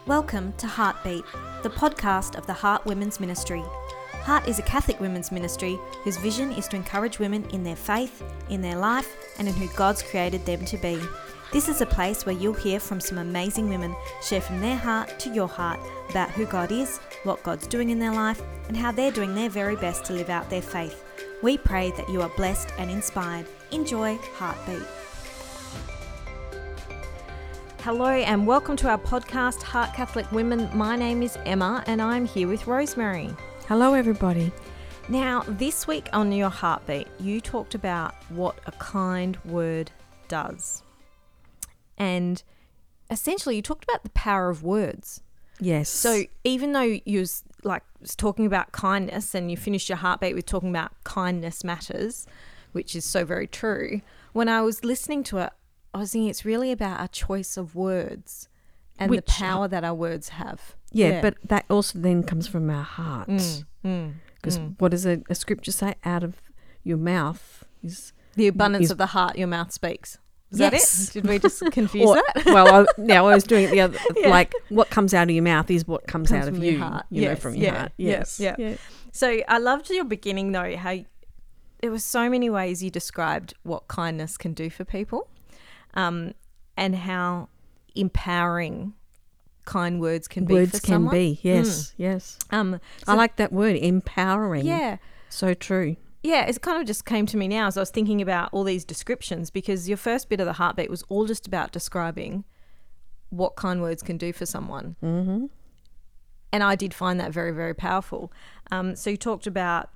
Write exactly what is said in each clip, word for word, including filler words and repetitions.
Welcome to Heartbeat, the podcast of the Heart Women's Ministry. Heart is a Catholic women's ministry whose vision is to encourage women in their faith, in their life, and in who God's created them to be. This is a place where you'll hear from some amazing women share from their heart to your heart about who God is, what God's doing in their life, and how they're doing their very best to live out their faith. We pray that you are blessed and inspired. Enjoy Heartbeat. Hello and welcome to our podcast, Heart Catholic Women. My name is Emma and I'm here with Rosemary. Hello everybody. Now, this week on your Heartbeat, you talked about what a kind word does. And essentially you talked about the power of words. Yes. So even though you was like was talking about kindness and you finished your Heartbeat with talking about kindness matters, which is so very true, when I was listening to it, I was thinking it's really about our choice of words and Which, the power that our words have. Yeah, yeah. but that also then comes from our heart. Because mm, mm, mm. what does a, a scripture say? Out of your mouth is... The abundance is, of the heart, your mouth speaks. Is yes. that it? Did we just confuse or, that? well, I, now I was doing it the other... Yeah. Like, what comes out of your mouth is what comes, comes out of from you. Your heart. You yes. know, from your yeah. heart. Yeah. Yes. Yeah. Yeah. So I loved your beginning, though, how there were so many ways you described what kindness can do for people. Um and how empowering kind words can be words for can someone. be, yes, Mm. yes. Um, I so- like that word, empowering. Yeah. So true. Yeah, it kind of just came to me now as I was thinking about all these descriptions, because your first bit of the Heartbeat was all just about describing what kind words can do for someone. Mm-hmm. And I did find that very, very powerful. Um, so you talked about...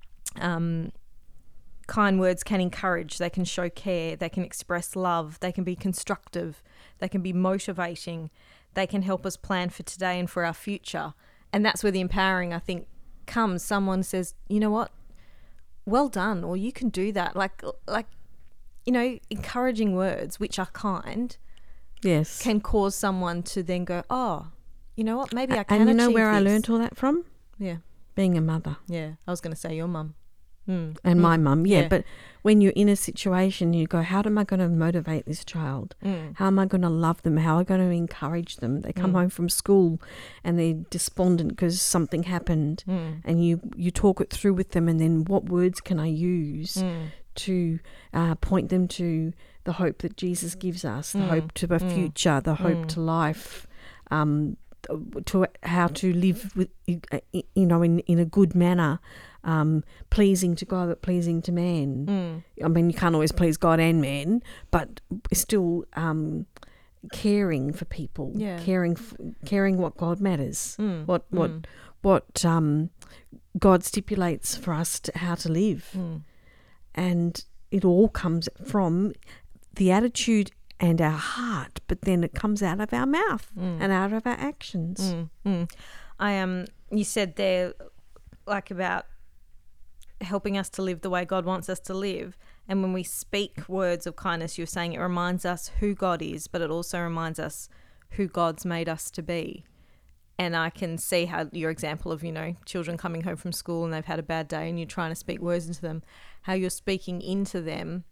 Um, kind words can encourage, they can show care, they can express love, they can be constructive, they can be motivating, they can help us plan for today and for our future. And that's where the empowering, I think, comes. Someone says, you know what, well done, or you can do that. Like, like you know, encouraging words, which are kind, Yes. can cause someone to then go, oh, you know what, maybe I can And you know achieve where I this. learned all that from? Yeah, Being a mother. yeah. I was going to say your mum. Mm. And mm. my mum, yeah. Yeah. But when you're in a situation, you go, how am I going to motivate this child? Mm. How am I going to love them? How am I going to encourage them? They come Mm. home from school and they're despondent because something happened, Mm. and you, you talk it through with them, and then what words can I use Mm. to uh, point them to the hope that Jesus gives us, the Mm. hope to a Mm. future, the hope Mm. to life, um, to how to live with, you know, in, in a good manner, um, pleasing to God but pleasing to man. Mm. I mean, you can't always please God and man, but still um, caring for people, Yeah. caring, f- caring what God matters, Mm. what what Mm. what um, God stipulates for us to how to live, Mm. and it all comes from the attitude and our heart, but then it comes out of our mouth Mm. and out of our actions. Mm. Mm. I um, you said there, like about helping us to live the way God wants us to live, and when we speak words of kindness, you're saying it reminds us who God is, but it also reminds us who God's made us to be. And I can see how your example of, you know, children coming home from school and they've had a bad day and you're trying to speak words into them, how you're speaking into them.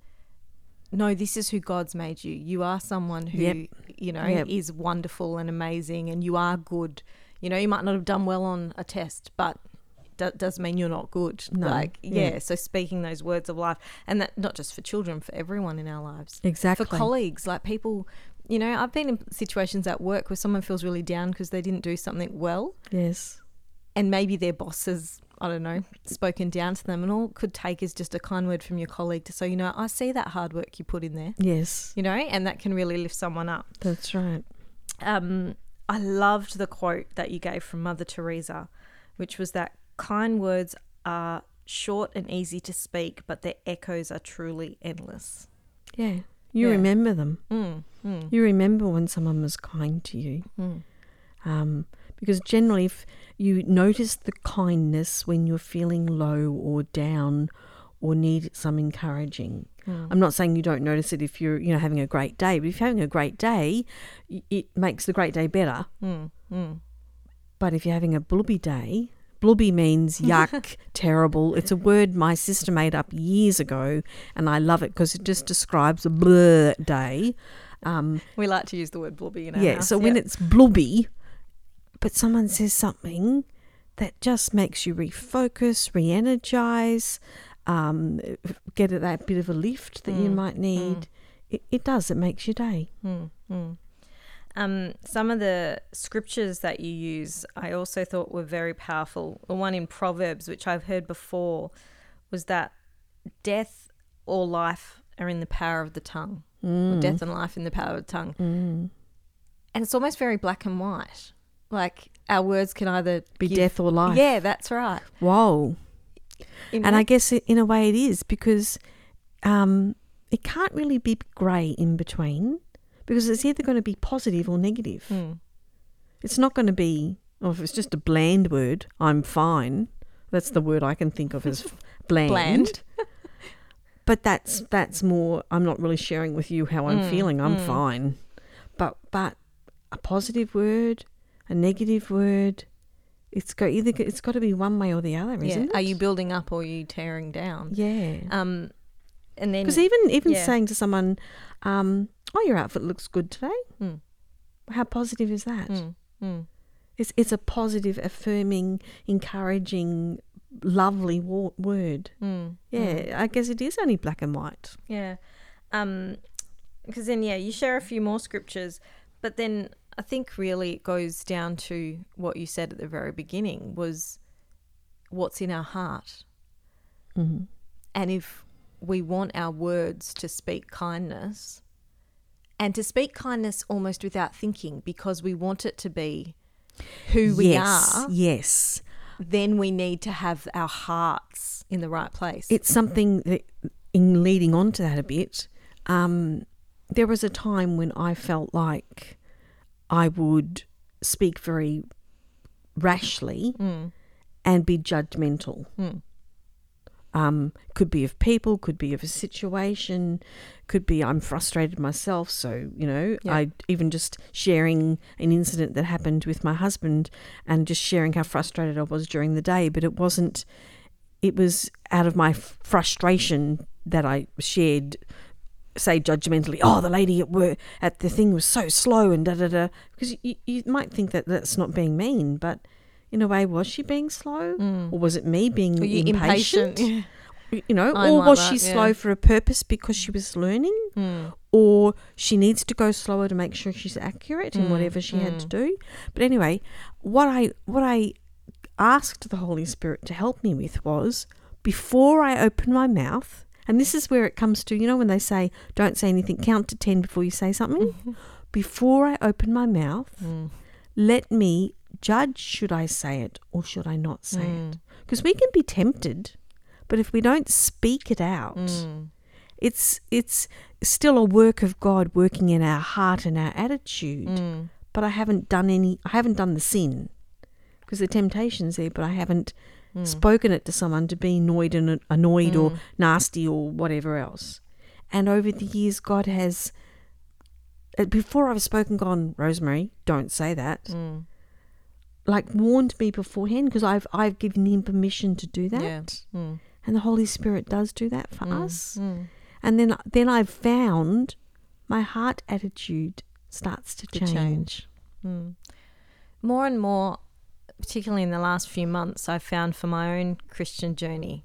No, this is who God's made you. You are someone who, Yep. you know, Yep. is wonderful and amazing, and you are good. You know, you might not have done well on a test, but that doesn't mean you're not good. No, Like, yeah. yeah. So speaking those words of life, and that not just for children, for everyone in our lives. Exactly. For colleagues, like people, you know, I've been in situations at work where someone feels really down because they didn't do something well, Yes. and maybe their boss has, I don't know, spoken down to them, and all it could take is just a kind word from your colleague to say, you know, I see that hard work you put in there, Yes. you know, and that can really lift someone up. That's right. Um, I loved the quote that you gave from Mother Teresa, which was that kind words are short and easy to speak, but their echoes are truly endless. Yeah. You Yeah. remember them. Mm, mm, You remember when someone was kind to you. mm, Um, because generally if you notice the kindness when you're feeling low or down or need some encouraging. mm. I'm not saying you don't notice it if you're, you know, having a great day, but if you're having a great day, y- it makes the great day better. Mm, mm. But if you're having a blubby day, blubby means yuck, terrible. It's a word my sister made up years ago, and I love it because it just describes a blur day. Um, We like to use the word blubby in our yeah, house. so when it's blubby, but someone says something that just makes you refocus, re-energize, um, get that bit of a lift that mm, you might need. Mm. It, it does. It makes your day. Mm, mm. Um, some of the scriptures that you use, I also thought were very powerful. The one in Proverbs, which I've heard before, was that death or life are in the power of the tongue. Mm. Or death and life in the power of the tongue. Mm. And it's almost very black and white. Like our words can either be give, death or life. Yeah, that's right. Whoa. In and I guess in a way it is, because um, it can't really be grey in between, because it's either going to be positive or negative. Mm. It's not going to be, or if it's just a bland word, I'm fine. That's the word I can think of as bland. Bland. But that's that's more, I'm not really sharing with you how I'm mm, feeling. I'm mm. fine. But but a positive word, a negative word, it's got either it's got to be one way or the other, yeah. isn't it? Are you building up or are you tearing down? Yeah. Um, and then because even even yeah. saying to someone, um, "Oh, your outfit looks good today." Mm. How positive is that? Mm, mm. It's it's a positive, affirming, encouraging, lovely wo- word. Mm, yeah, mm. I guess it is only black and white. Yeah, um, because then yeah, you share a few more scriptures, but then I think really it goes down to what you said at the very beginning was what's in our heart, mm-hmm. and if we want our words to speak kindness. And to speak kindness almost without thinking, because we want it to be who we yes, are. Yes. Then we need to have our hearts in the right place. It's something that, in leading on to that a bit, um, there was a time when I felt like I would speak very rashly mm. and be judgmental. Mm. Um, could be of people, could be of a situation, could be I'm frustrated myself. So, you know, yeah. I even just sharing an incident that happened with my husband and just sharing how frustrated I was during the day. But it wasn't, it was out of my f- frustration that I shared, say judgmentally, oh, the lady at work at the thing was so slow and da da da. Because you, you might think that that's not being mean, but in a way, was she being slow? Mm. Or was it me being impatient? impatient? Yeah. You know, I'm or like was that, she yeah. slow for a purpose because she was learning? Mm. Or she needs to go slower to make sure she's accurate in Mm. whatever she mm. had to do? But anyway, what I what I asked the Holy Spirit to help me with was, before I open my mouth, and this is where it comes to, you know, when they say, don't say anything, count to ten before you say something. Mm-hmm. Before I open my mouth, Mm. let me judge, should I say it or should I not say Mm. it? Because we can be tempted, but if we don't speak it out, Mm. it's it's still a work of God working in our heart and our attitude. Mm. But I haven't done any, I haven't done the sin, because the temptation's there, but I haven't Mm. spoken it to someone to be annoyed and annoyed Mm. or nasty or whatever else. And over the years, God has, uh, before I've spoken, gone, Rosemary, don't say that. Mm. Like warned me beforehand, because I've I've given him permission to do that. Yeah. Mm. And the Holy Spirit does do that for Mm. us. Mm. And then then I've found my heart attitude starts to, To change. change. Mm. More and more, particularly in the last few months, I've found for my own Christian journey,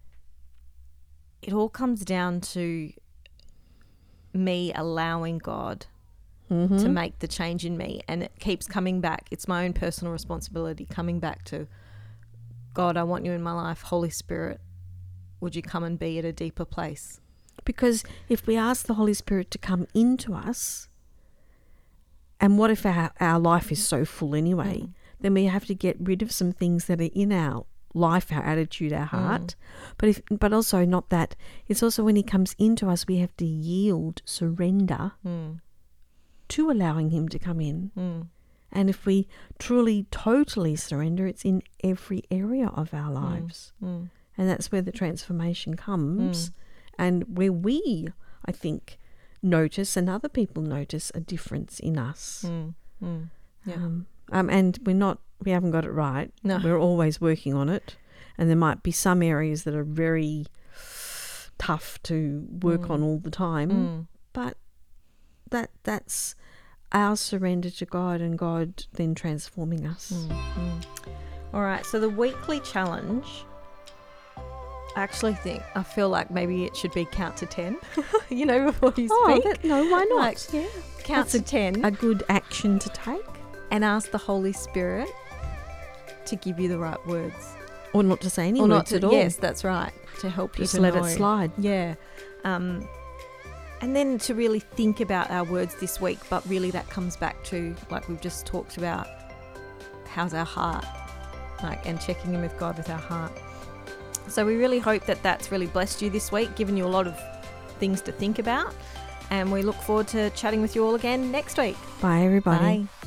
it all comes down to me allowing God Mm-hmm. to make the change in me, and it keeps coming back. It's my own personal responsibility coming back to God, I want you in my life. Holy Spirit, would you come and be at a deeper place? Because if we ask the Holy Spirit to come into us, and what if our, our life is so full anyway, Mm. then we have to get rid of some things that are in our life, our attitude, our heart. Mm. But if but also not that, it's also when he comes into us, we have to yield, surrender Mm. to allowing him to come in. Mm. And if we truly, totally surrender, it's in every area of our lives. Mm. And that's where the transformation comes. Mm. And where we, I think, notice and other people notice a difference in us. Mm. Mm. Yeah. Um, um, and we're not, we haven't got it right. No. We're always working on it. And there might be some areas that are very tough to work Mm. on all the time. Mm. But that that's our surrender to God and God then transforming us. Mm-hmm. All right, so the weekly challenge, I actually think, I feel like maybe it should be count to ten, you know, before you Oh, speak. that, no, why not? Like, yeah. Count That's to ten A good action to take. and ask the Holy Spirit to give you the right words. Or not to say any Or words not to, at all. yes, that's right, to help you Just to let know. it slide. Yeah. Um, and then to really think about our words this week, but really that comes back to, like we've just talked about, how's our heart? Like, and checking in with God with our heart. So we really hope that that's really blessed you this week, given you a lot of things to think about. And we look forward to chatting with you all again next week. Bye, everybody. Bye.